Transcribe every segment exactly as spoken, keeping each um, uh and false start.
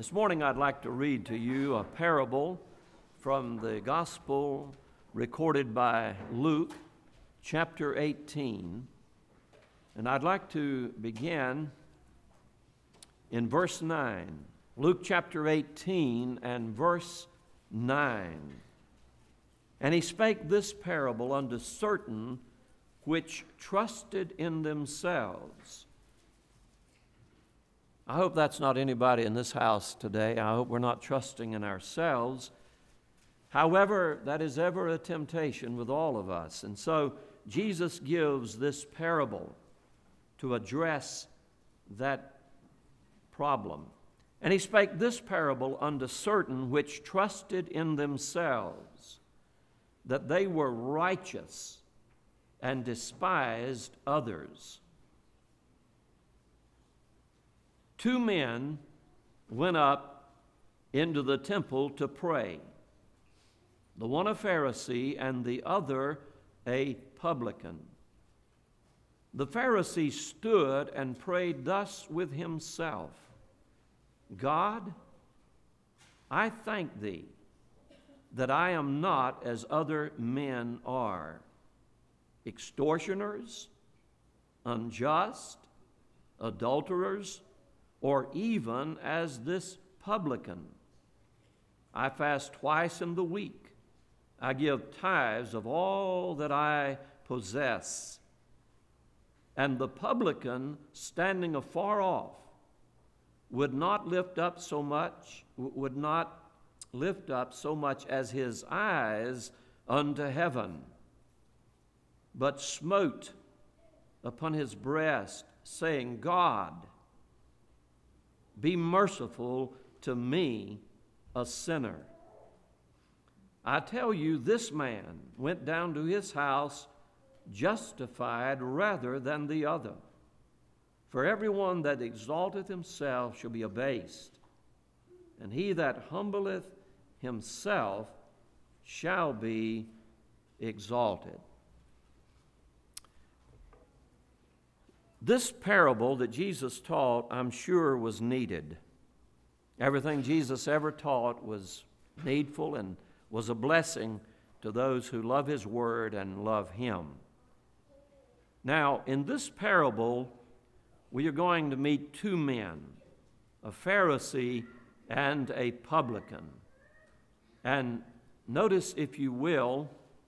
This morning I'd like to read to you a parable from the Gospel recorded by Luke, chapter eighteen. And I'd like to begin in verse nine. Luke chapter eighteen and verse nine. And he spake this parable unto certain which trusted in themselves. I hope that's not anybody in this house today. I hope we're not trusting in ourselves. However, that is ever a temptation with all of us. And so Jesus gives this parable to address that problem. And he spake this parable unto certain which trusted in themselves that they were righteous and despised others. Two men went up into the temple to pray, the one a Pharisee and the other a publican. The Pharisee stood and prayed thus with himself, God, I thank thee that I am not as other men are, extortioners, unjust, adulterers, or even as this publican. I fast twice in the week. I give tithes of all that I possess. And the publican, standing afar off, would not lift up so much, would not lift up so much as his eyes unto heaven, but smote upon his breast, saying, God, be merciful to me, a sinner. I tell you, this man went down to his house justified rather than the other. For everyone that exalteth himself shall be abased, and he that humbleth himself shall be exalted. This parable that Jesus taught, I'm sure, was needed. Everything Jesus ever taught was needful and was a blessing to those who love His Word and love Him. Now, in this parable, we are going to meet two men, a Pharisee and a publican. And notice, if you will,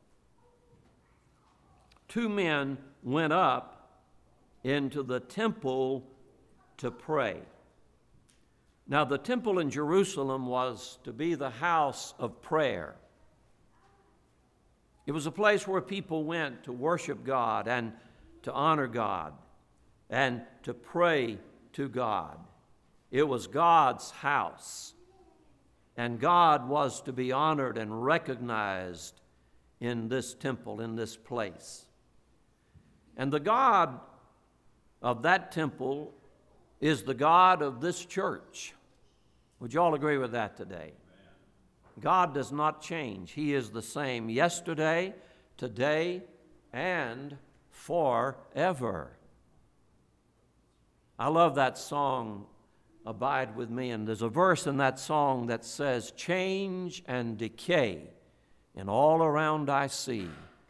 two men went up into the temple to pray. Now, the temple in Jerusalem was to be the house of prayer. It was a place where people went to worship God and to honor God and to pray to God. It was God's house, and God was to be honored and recognized in this temple, in this place. And the God of that temple is the God of this church. Would you all agree with that today? Amen. God does not change. He is the same yesterday, today, and forever. I love that song, Abide With Me, and there's a verse in that song that says, change and decay in all around I see.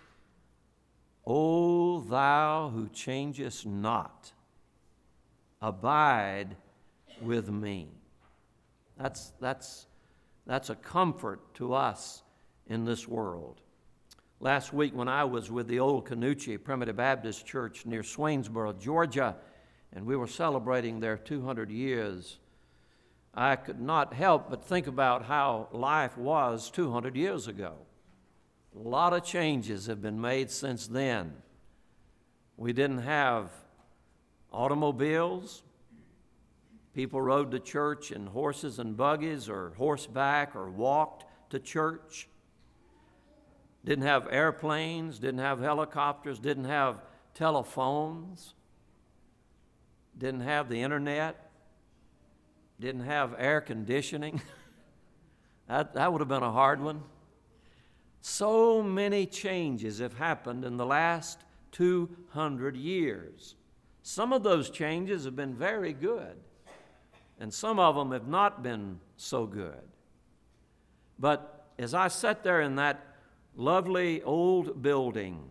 O thou who changest not, abide with me. That's, that's, that's a comfort to us in this world. Last week when I was with the Old Canucci Primitive Baptist Church near Swainsboro, Georgia, and we were celebrating their two hundred years, I could not help but think about how life was two hundred years ago. A lot of changes have been made since then. We didn't have automobiles. People rode to church in horses and buggies or horseback or walked to church. Didn't have airplanes, didn't have helicopters, didn't have telephones, didn't have the internet, didn't have air conditioning. that, that would have been a hard one. So many changes have happened in the last two hundred years. Some of those changes have been very good. and some of them have not been so good. But as I sat there in that lovely old building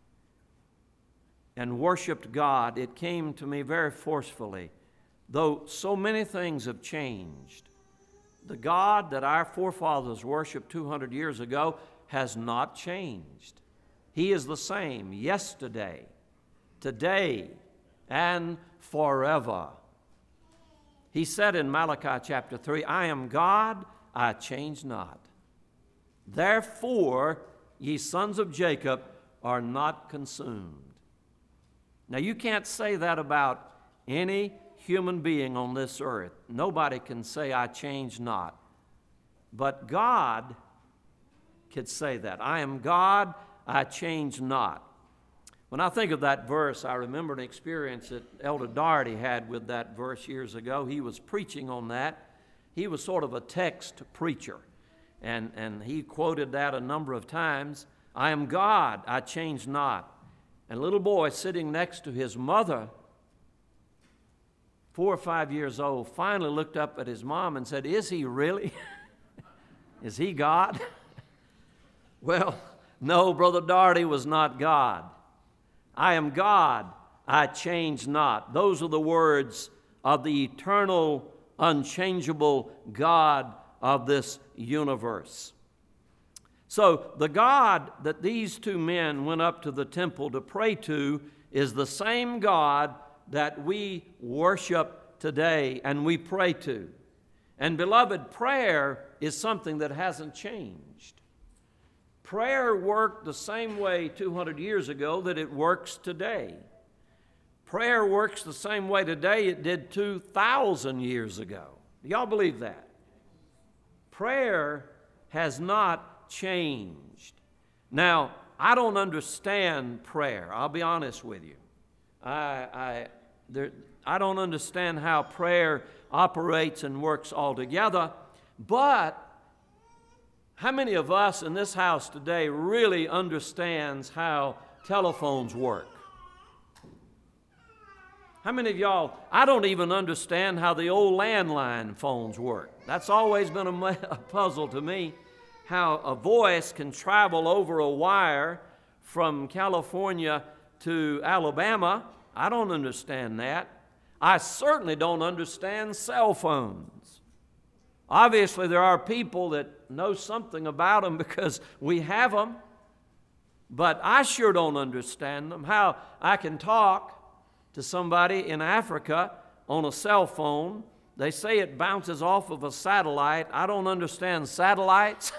and worshiped God, it came to me very forcefully, though so many things have changed, the God that our forefathers worshiped two hundred years ago has not changed. He is the same yesterday, today, and forever. He said in Malachi chapter three, I am God, I change not. Therefore, ye sons of Jacob are not consumed. Now, you can't say that about any human being on this earth. Nobody can say, I change not. But God could say that. I am God, I change not. When I think of that verse, I remember an experience that Elder Doherty had with that verse years ago. He was preaching on that. He was sort of a text preacher, and, and he quoted that a number of times. I am God, I change not. And a little boy sitting next to his mother, four or five years old, finally looked up at his mom and said, is he really? Is he God? Well, no, Brother Doherty was not God. I am God, I change not. Those are the words of the eternal, unchangeable God of this universe. So the God that these two men went up to the temple to pray to is the same God that we worship today and we pray to. And beloved, prayer is something that hasn't changed. Prayer worked the same way two hundred years ago that it works today. Prayer works the same way today it did two thousand years ago. Do y'all believe that? Prayer has not changed. Now, I don't understand prayer. I'll be honest with you. I, I, there, I don't understand how prayer operates and works altogether, but how many of us in this house today really understands how telephones work? How many of y'all, I don't even understand how the old landline phones work. That's always been a, a puzzle to me, how a voice can travel over a wire from California to Alabama. I don't understand that. I certainly don't understand cell phones. Obviously, there are people that know something about them because we have them, but I sure don't understand them. How I can talk to somebody in Africa on a cell phone. They say it bounces off of a satellite. I don't understand satellites.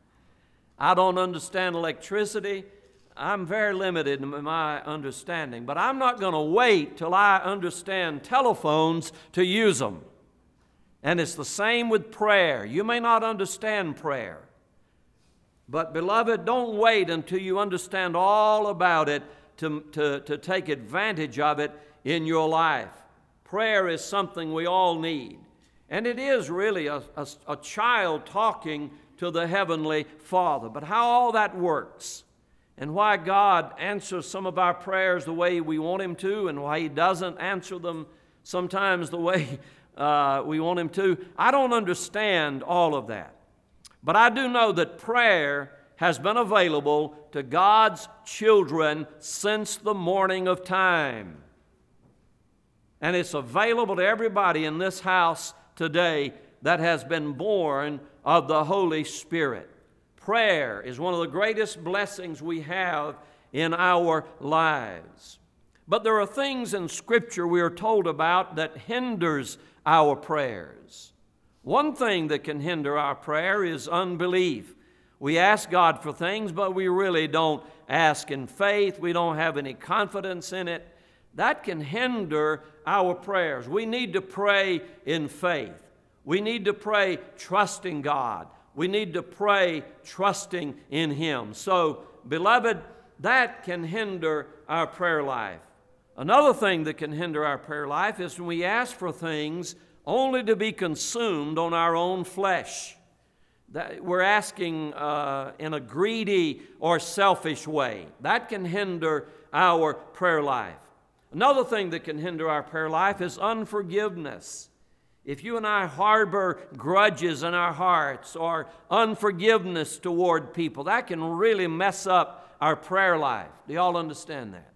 I don't understand electricity. I'm very limited in my understanding, but I'm not going to wait till I understand telephones to use them. And it's the same with prayer. You may not understand prayer, but beloved, don't wait until you understand all about it to, to, to take advantage of it in your life. Prayer is something we all need. And it is really a, a, a child talking to the Heavenly Father. But how all that works and why God answers some of our prayers the way we want Him to and why He doesn't answer them sometimes the way uh, we want Him to, I don't understand all of that. But I do know that prayer has been available to God's children since the morning of time. And it's available to everybody in this house today that has been born of the Holy Spirit. Prayer is one of the greatest blessings we have in our lives. But there are things in Scripture we are told about that hinders our prayers. One thing that can hinder our prayer is unbelief. We ask God for things, but we really don't ask in faith. We don't have any confidence in it. That can hinder our prayers. We need to pray in faith. We need to pray trusting God. We need to pray trusting in Him. So, beloved, that can hinder our prayer life. Another thing that can hinder our prayer life is when we ask for things only to be consumed on our own flesh. That we're asking uh, in a greedy or selfish way. That can hinder our prayer life. Another thing that can hinder our prayer life is unforgiveness. if you and I harbor grudges in our hearts or unforgiveness toward people, that can really mess up our prayer life. Do y'all understand that?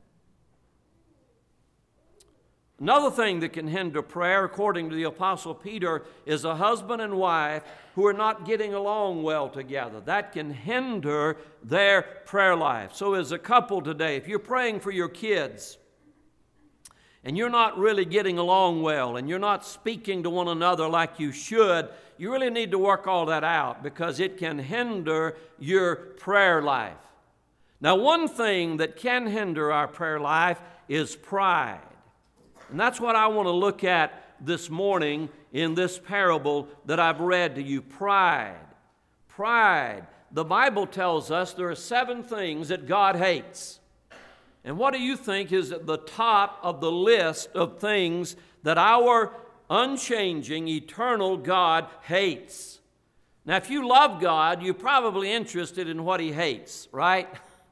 Another thing that can hinder prayer, according to the Apostle Peter, is a husband and wife who are not getting along well together. That can hinder their prayer life. So as a couple today, if you're praying for your kids, and you're not really getting along well, and you're not speaking to one another like you should, you really need to work all that out, because it can hinder your prayer life. Now, one thing that can hinder our prayer life is pride. And that's what I want to look at this morning in this parable that I've read to you. Pride. Pride. The Bible tells us there are seven things that God hates. And what do you think is at the top of the list of things that our unchanging, eternal God hates? Now, if you love God, you're probably interested in what He hates, right?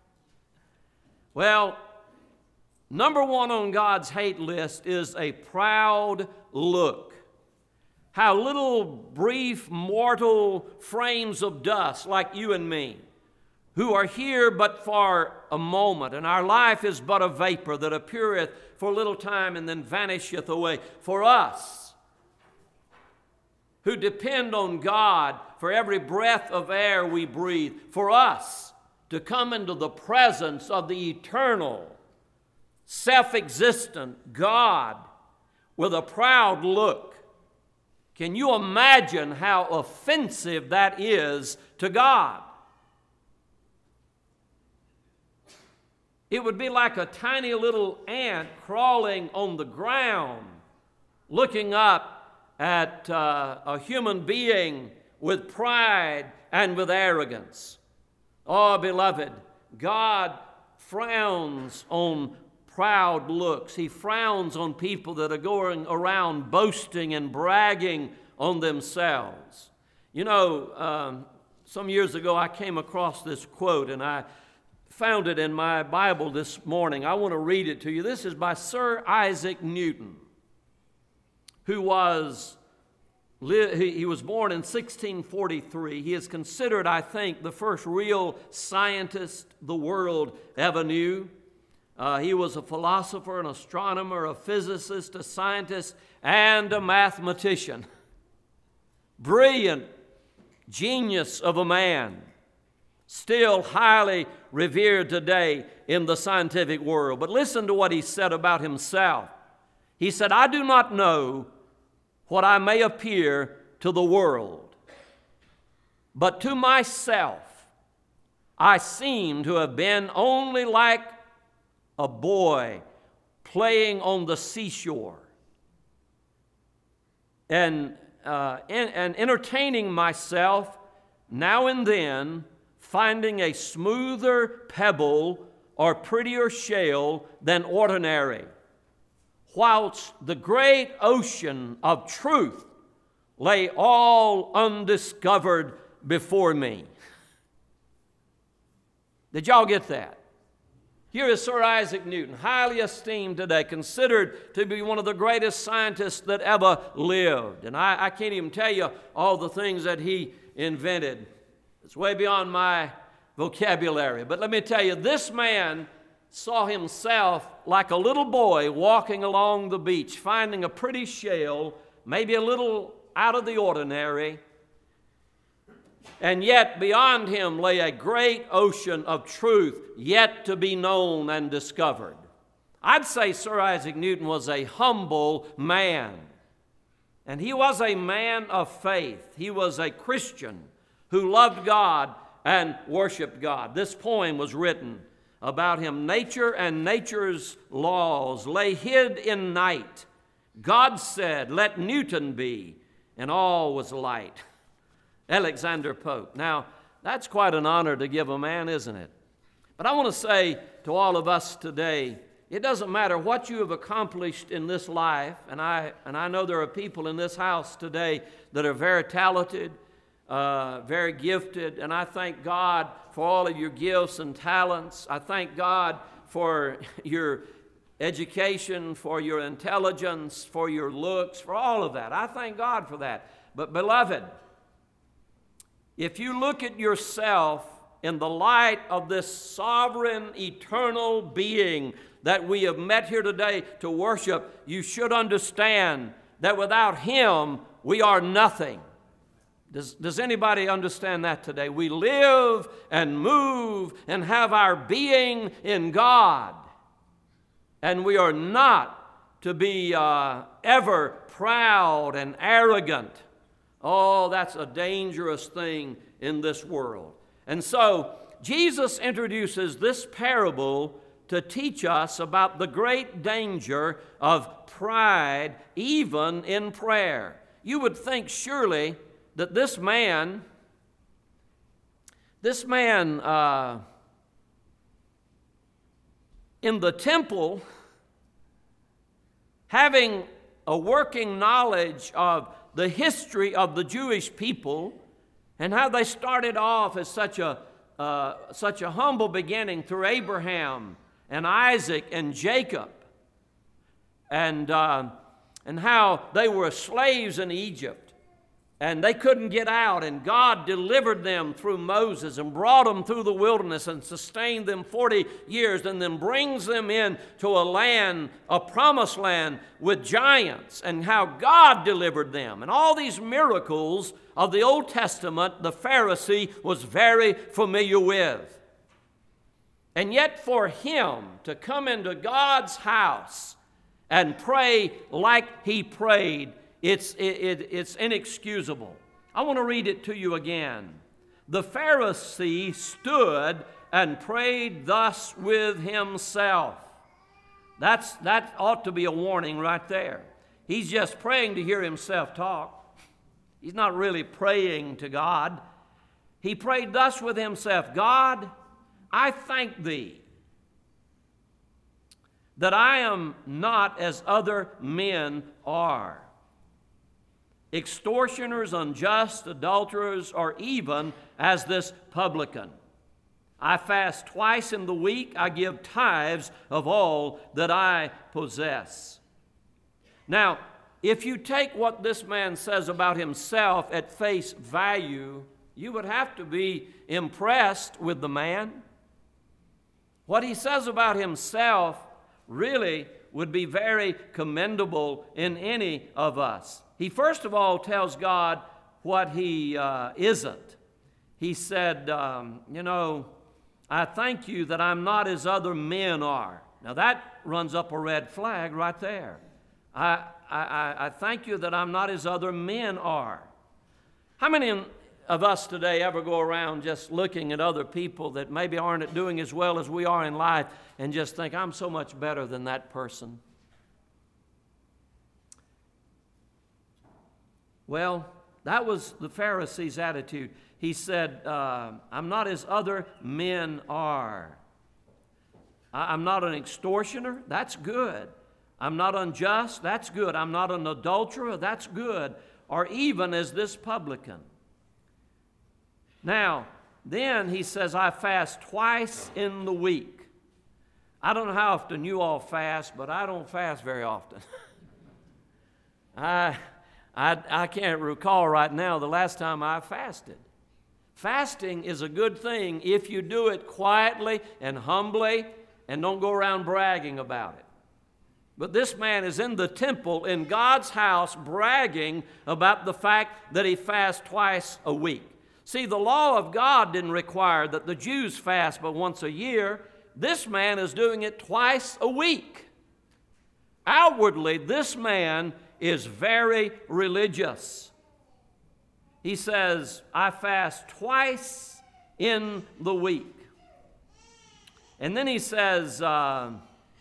Well, number one on God's hate list is a proud look. How little brief mortal frames of dust like you and me, who are here but for a moment, and our life is but a vapor that appeareth for a little time and then vanisheth away. For us, who depend on God for every breath of air we breathe, for us to come into the presence of the eternal, self-existent God with a proud look, can you imagine how offensive that is to God? It would be like a tiny little ant crawling on the ground, looking up at uh, a human being with pride and with arrogance. Oh, beloved, God frowns on proud looks. He frowns on people that are going around boasting and bragging on themselves. You know, um, some years ago I came across this quote, and I found it in my Bible this morning. I want to read it to you. This is by Sir Isaac Newton, who was, he was born in sixteen forty-three. He is considered, I think, the first real scientist the world ever knew. Uh, he was a philosopher, an astronomer, a physicist, a scientist, and a mathematician. Brilliant genius of a man, still highly revered today in the scientific world. But listen to what he said about himself. He said, "I do not know what I may appear to the world, but to myself I seem to have been only like a boy playing on the seashore and, uh, in, and entertaining myself now and then, finding a smoother pebble or prettier shell than ordinary, whilst the great ocean of truth lay all undiscovered before me." Did y'all get that? Here is Sir Isaac Newton, highly esteemed today, considered to be one of the greatest scientists that ever lived. And I, I can't even tell you all the things that he invented. It's way beyond my vocabulary. But let me tell you, this man saw himself like a little boy walking along the beach, finding a pretty shell, maybe a little out of the ordinary, and yet beyond him lay a great ocean of truth yet to be known and discovered. I'd say Sir Isaac Newton was a humble man, and he was a man of faith. He was a Christian who loved God and worshiped God. This poem was written about him. Nature and nature's laws lay hid in night. God said, "Let Newton be," and all was light. Alexander Pope. Now, that's quite an honor to give a man, isn't it? But I want to say to all of us today, it doesn't matter what you have accomplished in this life, and I, and I know there are people in this house today that are very talented, uh, very gifted, and I thank God for all of your gifts and talents. I thank God for your education, for your intelligence, for your looks, for all of that. I thank God for that. But beloved, if you look at yourself in the light of this sovereign, eternal being that we have met here today to worship, you should understand that without Him, we are nothing. Does, does anybody understand that today? We live and move and have our being in God. And we are not to be uh, ever proud and arrogant. Oh, that's a dangerous thing in this world. And so, Jesus introduces this parable to teach us about the great danger of pride, even in prayer. You would think surely that this man, this man uh, in the temple, having a working knowledge of the history of the Jewish people and how they started off as such a, uh, such a humble beginning through Abraham and Isaac and Jacob, and, uh, and how they were slaves in Egypt, and they couldn't get out, and God delivered them through Moses and brought them through the wilderness and sustained them forty years, and then brings them in to a land, a promised land with giants, and how God delivered them. And all these miracles of the Old Testament, the Pharisee was very familiar with. And yet for him to come into God's house and pray like he prayed, it's, it, it, it's inexcusable. I want to read it to you again. The Pharisee stood and prayed thus with himself. That's, that ought to be a warning right there. He's just praying to hear himself talk. He's not really praying to God. He prayed thus with himself, God, I thank Thee that I am not as other men are, extortioners, unjust, adulterers, or even as this publican. I fast twice in the week. I give tithes of all that I possess. Now, if you take what this man says about himself at face value, you would have to be impressed with the man. What he says about himself really would be very commendable in any of us. He first of all tells God what he uh, isn't. He said, um, you know, I thank you that I'm not as other men are. Now that runs up a red flag right there. I, I, I thank you that I'm not as other men are. How many of us today ever go around just looking at other people that maybe aren't doing as well as we are in life and just think, I'm so much better than that person? Well, that was the Pharisee's attitude. He said, uh, I'm not as other men are. I, I'm not an extortioner. That's good. I'm not unjust. That's good. I'm not an adulterer. That's good. Or even as this publican. Now, then he says, I fast twice in the week. I don't know how often you all fast, but I don't fast very often. I, I, I can't recall right now the last time I fasted. Fasting is a good thing if you do it quietly and humbly and don't go around bragging about it. But this man is in the temple in God's house bragging about the fact that he fasts twice a week. See, the law of God didn't require that the Jews fast but once a year. This man is doing it twice a week. Outwardly, this man is very religious. He says, I fast twice in the week. And then he says, uh,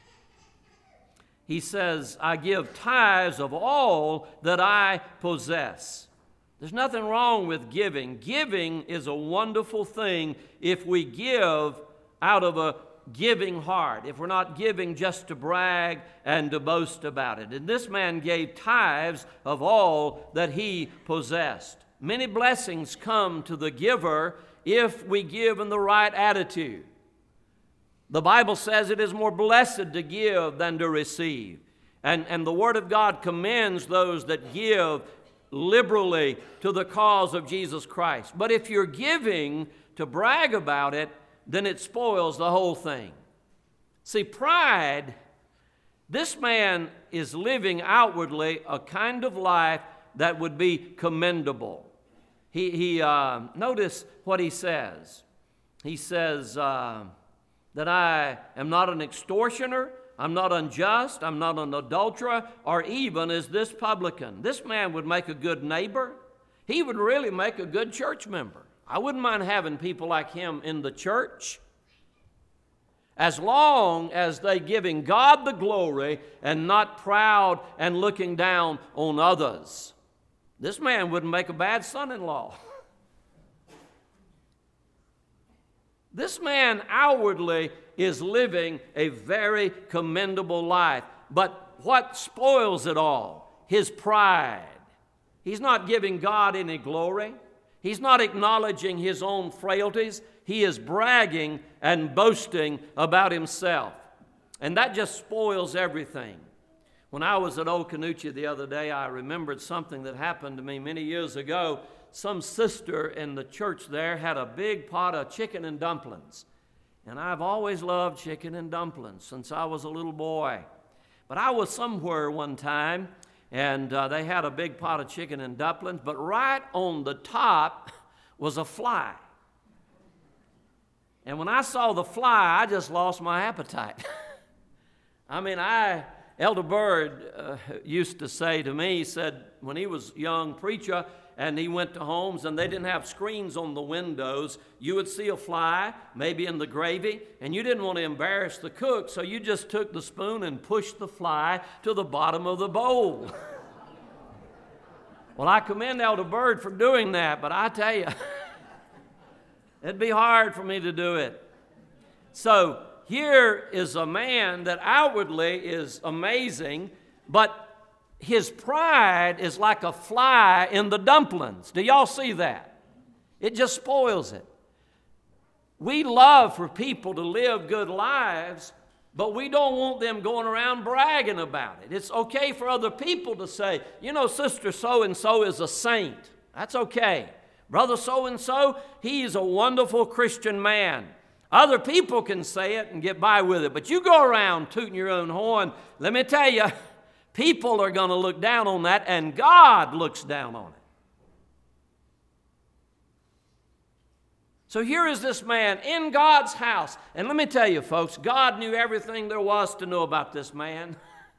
he says, I give tithes of all that I possess. There's nothing wrong with giving. Giving is a wonderful thing if we give out of a giving heart, if we're not giving just to brag and to boast about it. And this man gave tithes of all that he possessed. Many blessings come to the giver if we give in the right attitude. The Bible says it is more blessed to give than to receive. And, and the Word of God commends those that give liberally to the cause of Jesus Christ. But if you're giving to brag about it, then it spoils the whole thing. See, pride, this man is living outwardly a kind of life that would be commendable. He, he uh, notice what he says. He says uh, that I am not an extortioner, I'm not unjust, I'm not an adulterer, or even as this publican. This man would make a good neighbor. He would really make a good church member. I wouldn't mind having people like him in the church, as long as they giving God the glory and not proud and looking down on others. This man wouldn't make a bad son-in-law. This man outwardly is living a very commendable life. But what spoils it all? His pride. He's not giving God any glory. He's not acknowledging his own frailties. He is bragging and boasting about himself. And that just spoils everything. When I was at Old Canucha the other day, I remembered something that happened to me many years ago. Some sister in the church there had a big pot of chicken and dumplings. And I've always loved chicken and dumplings since I was a little boy. But I was somewhere one time, and uh, they had a big pot of chicken and dumplings, but right on the top was a fly. And when I saw the fly, I just lost my appetite. I mean, I... Elder Bird uh, used to say to me, he said when he was a young preacher and he went to homes and they didn't have screens on the windows, you would see a fly, maybe in the gravy, and you didn't want to embarrass the cook, so you just took the spoon and pushed the fly to the bottom of the bowl. Well, I commend Elder Bird for doing that, but I tell you, it'd be hard for me to do it. So, here is a man that outwardly is amazing, but his pride is like a fly in the dumplings. Do y'all see that? It just spoils it. We love for people to live good lives, but we don't want them going around bragging about it. It's okay for other people to say, you know, Sister so-and-so is a saint. That's okay. Brother so-and-so, he's a wonderful Christian man. Other people can say it and get by with it, but you go around tooting your own horn, let me tell you, people are going to look down on that, and God looks down on it. So here is this man in God's house, and let me tell you, folks, God knew everything there was to know about this man.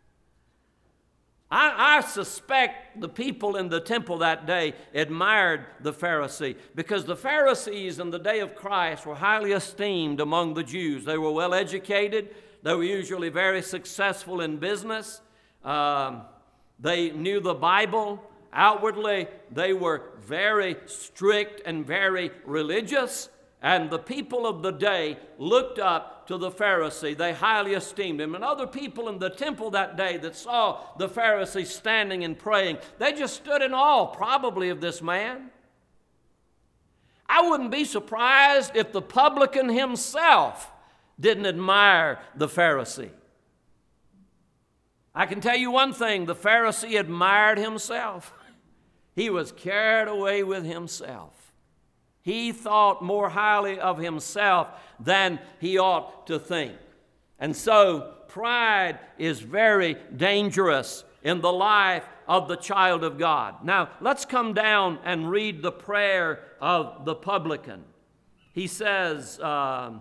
I, I suspect the people in the temple that day admired the Pharisee, because the Pharisees in the day of Christ were highly esteemed among the Jews. They were well educated. They were usually very successful in business. Um, they knew the Bible. Outwardly, they were very strict and very religious. And the people of the day looked up to the Pharisee. They highly esteemed him. And other people in the temple that day that saw the Pharisee standing and praying, they just stood in awe, probably, of this man. I wouldn't be surprised if the publican himself didn't admire the Pharisee. I can tell you one thing, the Pharisee admired himself. He was carried away with himself. He thought more highly of himself than he ought to think. And so pride is very dangerous in the life of the child of God. Now, let's come down and read the prayer of the publican. He says uh,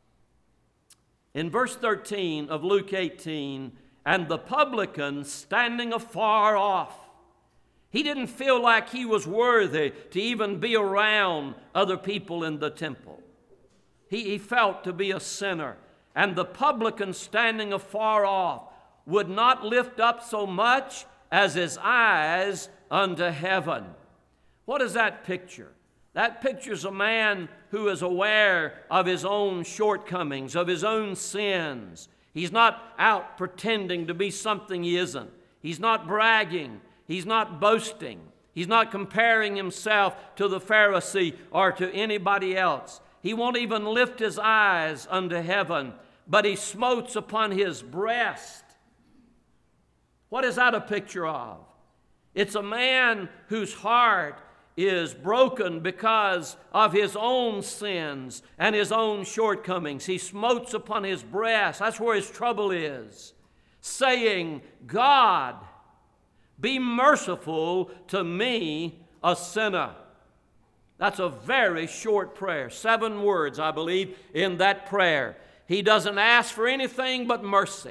in verse thirteen of Luke eighteen, and the publican standing afar off. He didn't feel like he was worthy to even be around other people in the temple. He, he felt to be a sinner. And the publican standing afar off would not lift up so much as his eyes unto heaven. What is that picture? That pictures a man who is aware of his own shortcomings, of his own sins. He's not out pretending to be something he isn't. He's not bragging. He's not boasting. He's not comparing himself to the Pharisee or to anybody else. He won't even lift his eyes unto heaven, but he smote upon his breast. What is that a picture of? It's a man whose heart is broken because of his own sins and his own shortcomings. He smote upon his breast. That's where his trouble is, saying, God, be merciful to me, a sinner. That's a very short prayer. Seven words, I believe, in that prayer. He doesn't ask for anything but mercy.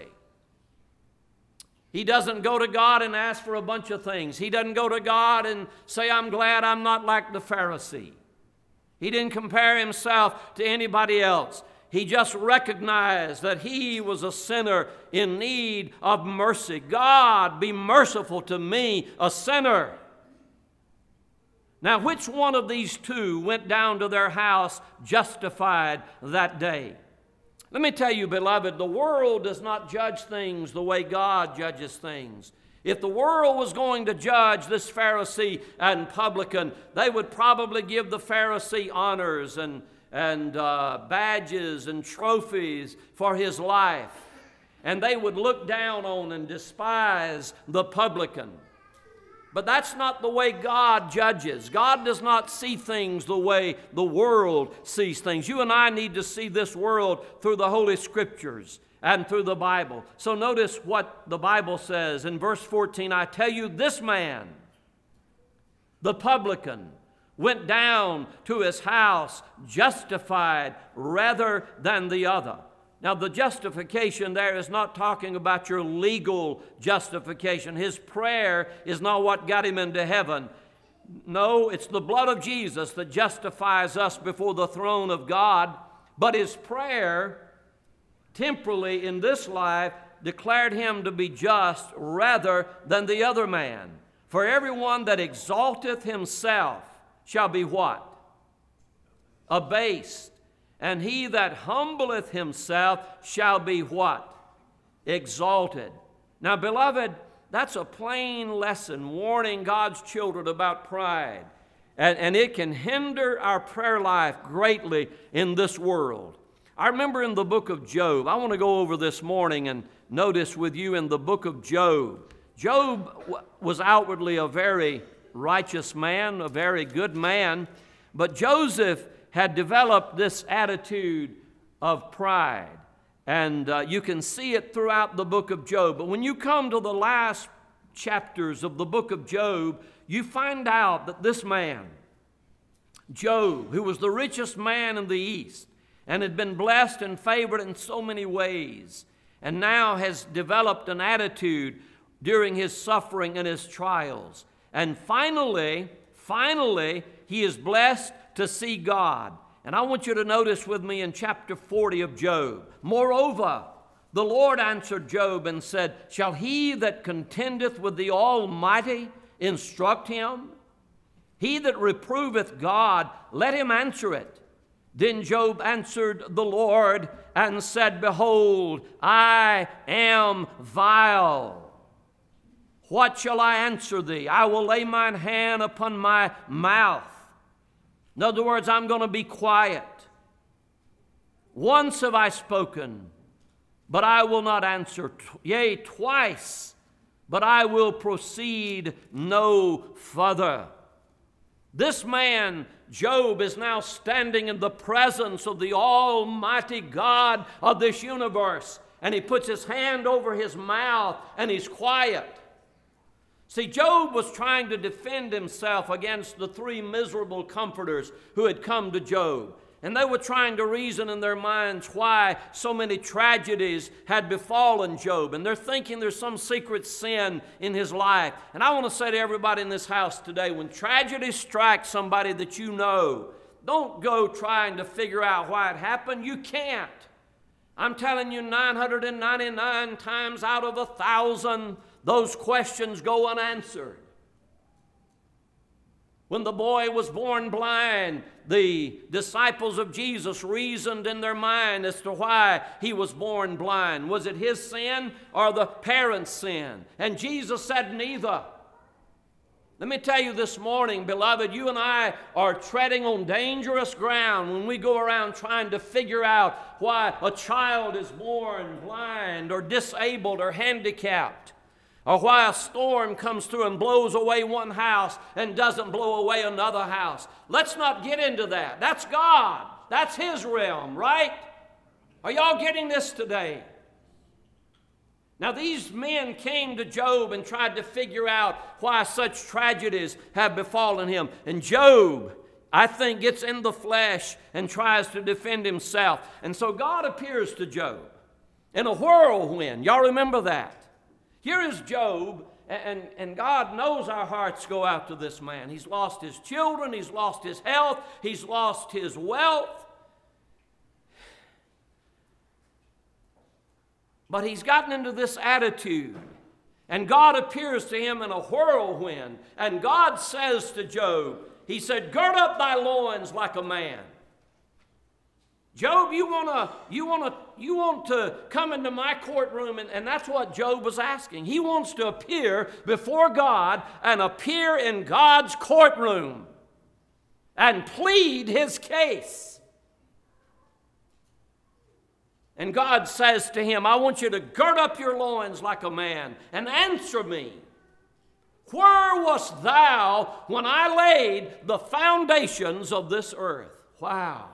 He doesn't go to God and ask for a bunch of things. He doesn't go to God and say, I'm glad I'm not like the Pharisee. He didn't compare himself to anybody else. He just recognized that he was a sinner in need of mercy. God, be merciful to me, a sinner. Now, which one of these two went down to their house justified that day? Let me tell you, beloved, the world does not judge things the way God judges things. If the world was going to judge this Pharisee and publican, they would probably give the Pharisee honors and, and uh, badges and trophies for his life. And they would look down on and despise the publican. But that's not the way God judges. God does not see things the way the world sees things. You and I need to see this world through the Holy Scriptures and through the Bible. So notice what the Bible says in verse fourteen. I tell you, this man, the publican, went down to his house justified rather than the other. Now, the justification there is not talking about your legal justification. His prayer is not what got him into heaven. No, it's the blood of Jesus that justifies us before the throne of God. But his prayer, temporally in this life, declared him to be just rather than the other man. For everyone that exalteth himself shall be what? Abased. And he that humbleth himself shall be what? Exalted. Now, beloved, that's a plain lesson warning God's children about pride. And, and it can hinder our prayer life greatly in this world. I remember in the book of Job, I want to go over this morning and notice with you in the book of Job. Job was outwardly a very righteous man, a very good man, but Joseph had developed this attitude of pride. And uh, you can see it throughout the book of Job. But when you come to the last chapters of the book of Job, you find out that this man, Job, who was the richest man in the East and had been blessed and favored in so many ways, and now has developed an attitude during his suffering and his trials. And finally, finally, he is blessed to see God. And I want you to notice with me in chapter forty of Job. Moreover, the Lord answered Job and said, shall he that contendeth with the Almighty instruct him? He that reproveth God, let him answer it. Then Job answered the Lord and said, behold, I am vile. What shall I answer thee? I will lay mine hand upon my mouth. In other words, I'm going to be quiet. Once have I spoken, but I will not answer. Yea, twice, but I will proceed no further. This man, Job, is now standing in the presence of the Almighty God of this universe, and he puts his hand over his mouth, and he's quiet. See, Job was trying to defend himself against the three miserable comforters who had come to Job. And they were trying to reason in their minds why so many tragedies had befallen Job. And they're thinking there's some secret sin in his life. And I want to say to everybody in this house today, when tragedy strikes somebody that you know, don't go trying to figure out why it happened. You can't. I'm telling you, nine hundred ninety-nine times out of a thousand, those questions go unanswered. When the boy was born blind, the disciples of Jesus reasoned in their mind as to why he was born blind. Was it his sin or the parents' sin? And Jesus said neither. Let me tell you this morning, beloved, you and I are treading on dangerous ground when we go around trying to figure out why a child is born blind or disabled or handicapped, or why a storm comes through and blows away one house and doesn't blow away another house. Let's not get into that. That's God. That's His realm, right? Are y'all getting this today? Now, these men came to Job and tried to figure out why such tragedies have befallen him. And Job, I think, gets in the flesh and tries to defend himself. And so God appears to Job in a whirlwind. Y'all remember that? Here is Job, and, and God knows our hearts go out to this man. He's lost his children, he's lost his health, he's lost his wealth. But he's gotten into this attitude, and God appears to him in a whirlwind, and God says to Job, He said, gird up thy loins like a man. Job, you wanna, you wanna, you want to come into my courtroom, and, and that's what Job was asking. He wants to appear before God and appear in God's courtroom and plead his case. And God says to him, I want you to gird up your loins like a man and answer me. Where wast thou when I laid the foundations of this earth? Wow.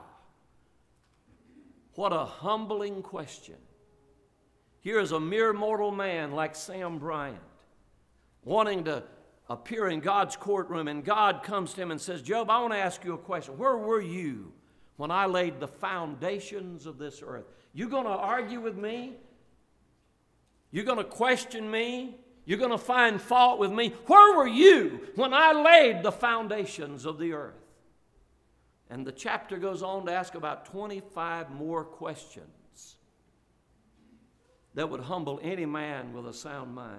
What a humbling question. Here is a mere mortal man like Sam Bryant wanting to appear in God's courtroom, and God comes to him and says, Job, I want to ask you a question. Where were you when I laid the foundations of this earth? You going to argue with me? You're going to question me? You're going to find fault with me? Where were you when I laid the foundations of the earth? And the chapter goes on to ask about twenty-five more questions that would humble any man with a sound mind.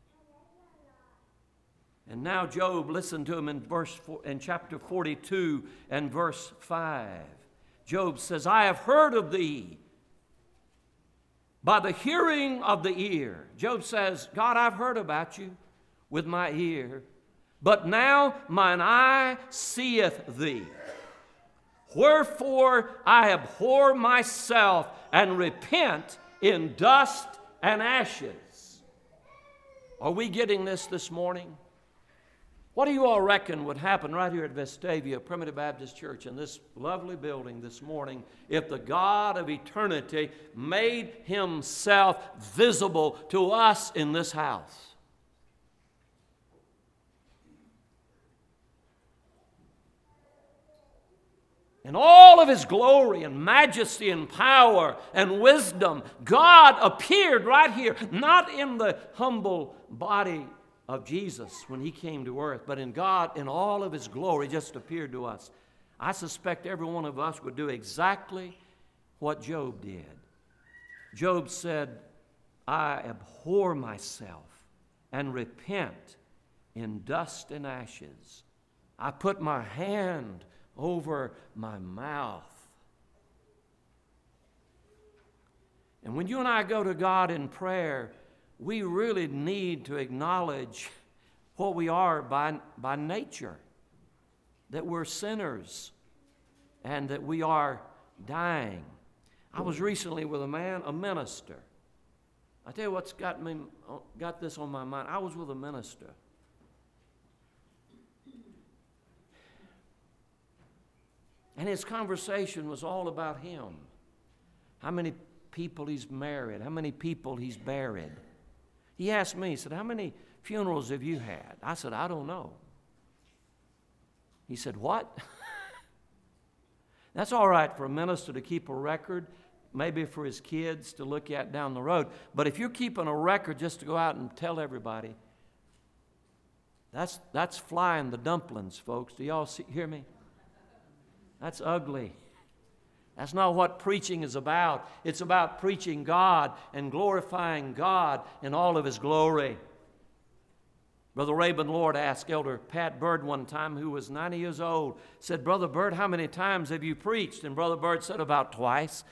And now Job, listen to him in verse four, in chapter forty-two and verse five. Job says, I have heard of thee by the hearing of the ear. Job says, God, I've heard about you with my ear, but now mine eye seeth thee. Wherefore I abhor myself and repent in dust and ashes. Are we getting this this morning? What do you all reckon would happen right here at Vestavia Primitive Baptist Church in this lovely building this morning if the God of eternity made himself visible to us in this house? In all of his glory and majesty and power and wisdom, God appeared right here, not in the humble body of Jesus when he came to earth, but in God in all of his glory just appeared to us. I suspect every one of us would do exactly what Job did. Job said, I abhor myself and repent in dust and ashes. I put my hand over my mouth. And when you and I go to God in prayer, we really need to acknowledge what we are by, by nature, that we're sinners and that we are dying. I was recently with a man, a minister. I tell you what's got me, got this on my mind. I was with a minister. And his conversation was all about him. How many people he's married, how many people he's buried. He asked me, he said, how many funerals have you had? I said, I don't know. He said, what? That's all right for a minister to keep a record, maybe for his kids to look at down the road. But if you're keeping a record just to go out and tell everybody, that's, that's flying the dumplings, folks. Do y'all see, hear me? That's ugly. That's not what preaching is about. It's about preaching God and glorifying God in all of his glory. Brother Rabin Lord asked Elder Pat Bird one time, who was ninety years old, said, Brother Bird, how many times have you preached? And Brother Bird said, about twice.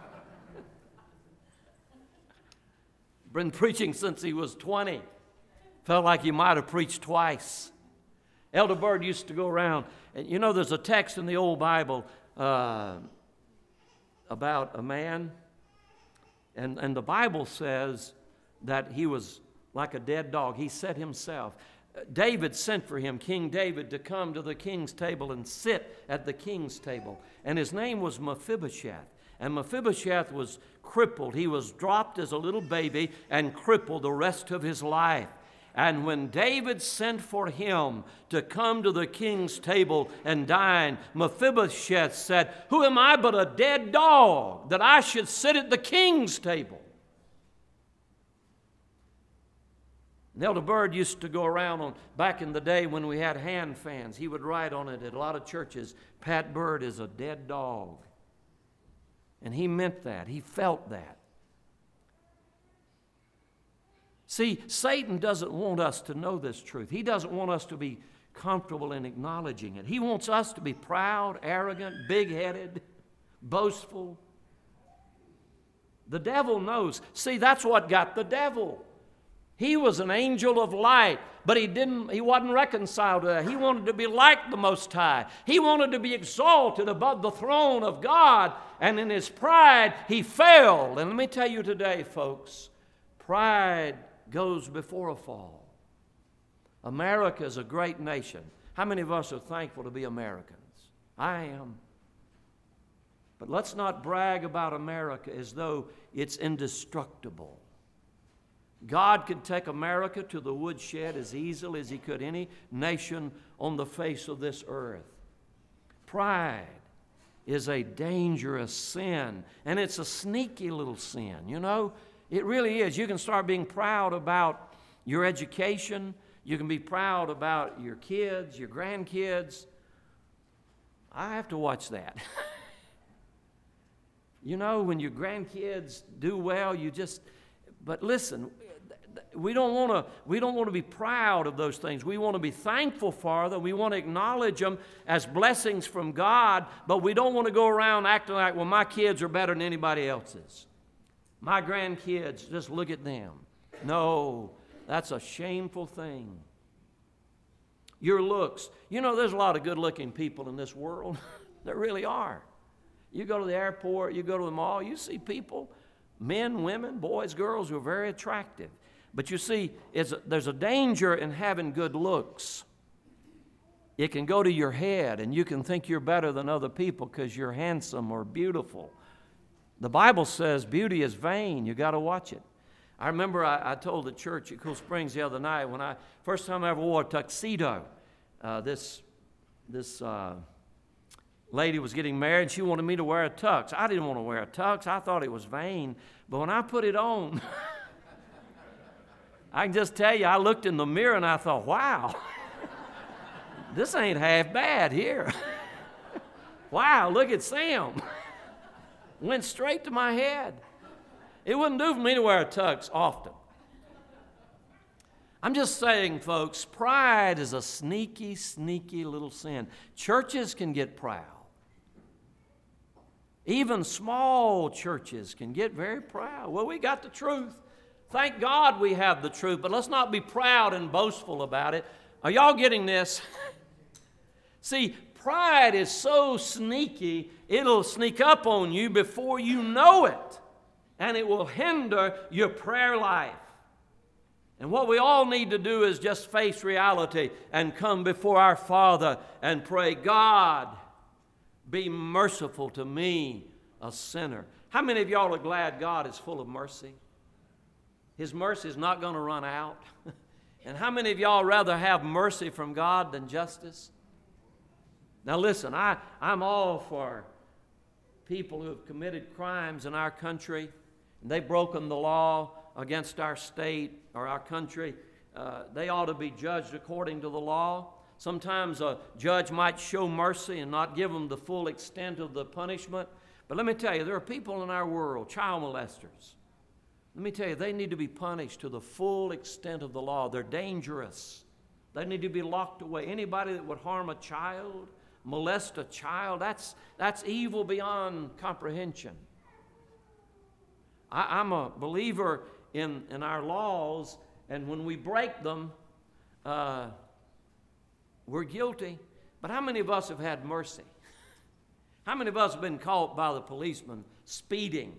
Been preaching since he was twenty. Felt like he might have preached twice. Elder Bird used to go around, and you know there's a text in the old Bible uh, about a man, and, and the Bible says that he was like a dead dog. He said himself. David sent for him, King David, to come to the king's table and sit at the king's table. And his name was Mephibosheth. And Mephibosheth was crippled. He was dropped as a little baby and crippled the rest of his life. And when David sent for him to come to the king's table and dine, Mephibosheth said, "Who am I but a dead dog that I should sit at the king's table?" And Elder Bird used to go around on, back in the day when we had hand fans, he would write on it at a lot of churches, "Pat Bird is a dead dog." And he meant that. He felt that. See, Satan doesn't want us to know this truth. He doesn't want us to be comfortable in acknowledging it. He wants us to be proud, arrogant, big-headed, boastful. The devil knows. See, that's what got the devil. He was an angel of light, but he didn't, he wasn't reconciled to that. He wanted to be like the Most High. He wanted to be exalted above the throne of God, and in his pride, he failed. And let me tell you today, folks, pride goes before a fall. America is a great nation. How many of us are thankful to be Americans? I am. But let's not brag about America as though it's indestructible. God could take America to the woodshed as easily as he could any nation on the face of this earth. Pride is a dangerous sin, and it's a sneaky little sin, you know? It really is. You can start being proud about your education. You can be proud about your kids, your grandkids. I have to watch that. You know, when your grandkids do well, you just, but listen, we don't want to we don't want to be proud of those things. We want to be thankful for them. We want to acknowledge them as blessings from God, but we don't want to go around acting like, well, my kids are better than anybody else's. My grandkids, just look at them. No, that's a shameful thing. Your looks. You know, there's a lot of good-looking people in this world. There really are. You go to the airport, you go to the mall, you see people, men, women, boys, girls who are very attractive. But you see, it's a, there's a danger in having good looks. It can go to your head, and you can think you're better than other people because you're handsome or beautiful. The Bible says beauty is vain. You got to watch it. I remember I, I told the church at Cool Springs the other night when I first time I ever wore a tuxedo. Uh, this this uh, lady was getting married. She wanted me to wear a tux. I didn't want to wear a tux. I thought it was vain. But when I put it on, I can just tell you, I looked in the mirror and I thought, wow, this ain't half bad here. Wow, look at Sam. Went straight to my head. It wouldn't do for me to wear a tux often. I'm just saying, folks, pride is a sneaky, sneaky little sin. Churches can get proud. Even small churches can get very proud. Well, we got the truth. Thank God we have the truth, but let's not be proud and boastful about it. Are y'all getting this? See, pride is so sneaky, it'll sneak up on you before you know it, and it will hinder your prayer life. And what we all need to do is just face reality and come before our Father and pray, God, be merciful to me, a sinner. How many of y'all are glad God is full of mercy? His mercy is not going to run out. And how many of y'all rather have mercy from God than justice? Now listen, I, I'm all for people who have committed crimes in our country, and they've broken the law against our state or our country. Uh, they ought to be judged according to the law. Sometimes a judge might show mercy and not give them the full extent of the punishment. But let me tell you, there are people in our world, child molesters. Let me tell you, they need to be punished to the full extent of the law. They're dangerous. They need to be locked away. Anybody that would harm a child, molest a child, that's, that's evil beyond comprehension. I, I'm a believer in, in our laws And when we break them, uh, we're guilty. But how many of us have had mercy? How many of us have been caught by the policeman speeding?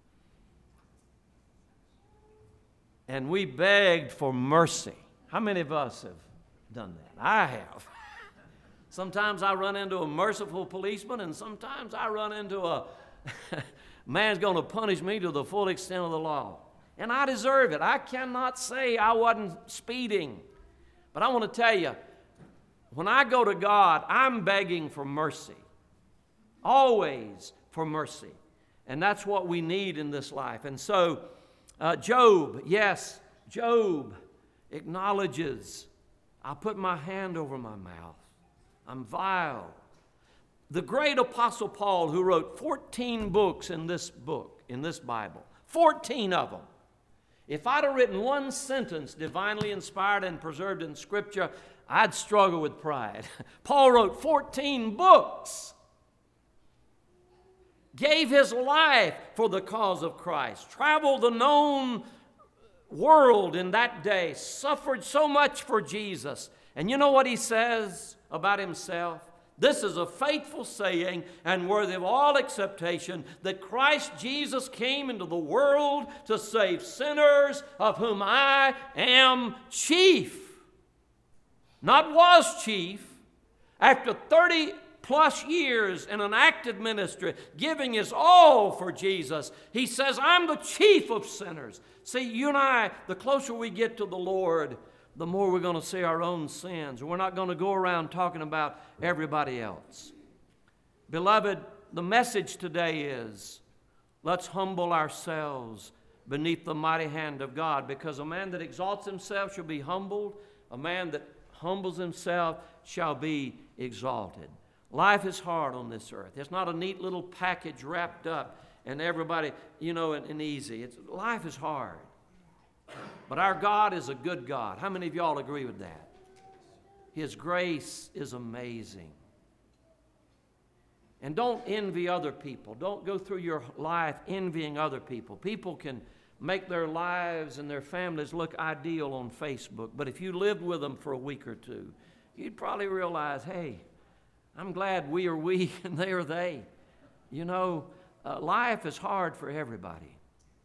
And we begged for mercy. How many of us have done that? I have. Sometimes I run into a merciful policeman, and sometimes I run into a man's going to punish me to the full extent of the law. And I deserve it. I cannot say I wasn't speeding. But I want to tell you, when I go to God, I'm begging for mercy. Always for mercy. And that's what we need in this life. And so, uh, Job, yes, Job acknowledges, I put my hand over my mouth. I'm vile. The great Apostle Paul, who wrote fourteen books in this book, in this Bible, fourteen of them. If I'd have written one sentence divinely inspired and preserved in Scripture, I'd struggle with pride. Paul wrote fourteen books. Gave his life for the cause of Christ. Traveled the known world in that day. Suffered so much for Jesus. And you know what he says about himself? This is a faithful saying and worthy of all acceptation, that Christ Jesus came into the world to save sinners, of whom I am chief. Not was chief. After thirty plus years in an active ministry, giving his all for Jesus, he says, I'm the chief of sinners. See, you and I, the closer we get to the Lord, the more we're going to see our own sins. We're not going to go around talking about everybody else. Beloved, the message today is, let's humble ourselves beneath the mighty hand of God, because a man that exalts himself shall be humbled. A man that humbles himself shall be exalted. Life is hard on this earth. It's not a neat little package wrapped up and everybody, you know, and, and easy. It's, life is hard. But our God is a good God. How many of y'all agree with that? His grace is amazing. And don't envy other people. Don't go through your life envying other people. People can make their lives and their families look ideal on Facebook, but if you lived with them for a week or two, you'd probably realize, hey, I'm glad we are we and they are they. You know, uh, life is hard for everybody.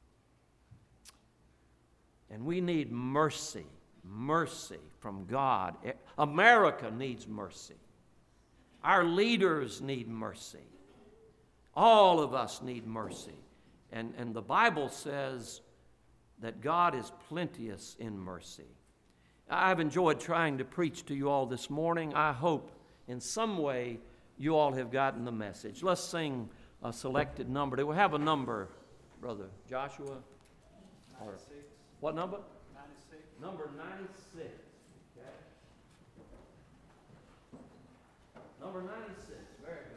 And we need mercy, mercy from God. America needs mercy. Our leaders need mercy. All of us need mercy. And, and the Bible says that God is plenteous in mercy. I've enjoyed trying to preach to you all this morning. I hope in some way you all have gotten the message. Let's sing a selected number. Do we have a number, Brother Joshua? Or what number? ninety-six. Number ninety-six. Okay. Number ninety-six. Very good.